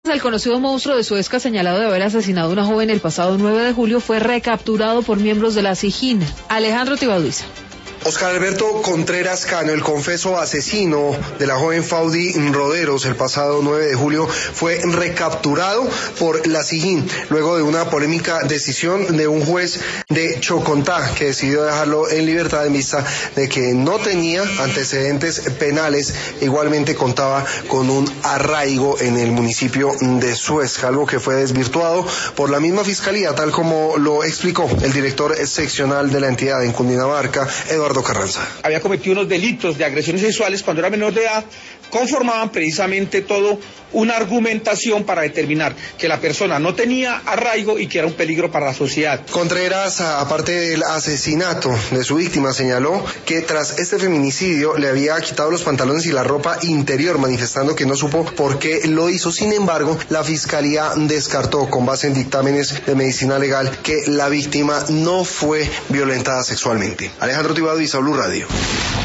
El conocido monstruo de Suezca, señalado de haber asesinado a una joven el pasado 9 de julio, fue recapturado por miembros de la SIJIN. Alejandro Tibaduiza. Oscar Alberto Contreras Cano, el confeso asesino de la joven Faudy Roderos el pasado 9 de julio, fue recapturado por la SIJIN luego de una polémica decisión de un juez de Chocontá que decidió dejarlo en libertad en vista de que no tenía antecedentes penales. Igualmente contaba con un arraigo en el municipio de Suezca, algo que fue desvirtuado por la misma fiscalía, tal como lo explicó el director seccional de la entidad en Cundinamarca, Eduardo Carranza. Había cometido unos delitos de agresiones sexuales cuando era menor de edad, conformaban precisamente todo una argumentación para determinar que la persona no tenía arraigo y que era un peligro para la sociedad. Contreras, aparte del asesinato de su víctima, señaló que tras este feminicidio le había quitado los pantalones y la ropa interior, manifestando que no supo por qué lo hizo. Sin embargo, la fiscalía descartó, con base en dictámenes de medicina legal, que la víctima no fue violentada sexualmente. Alejandro Tibaduiza, Blue Radio.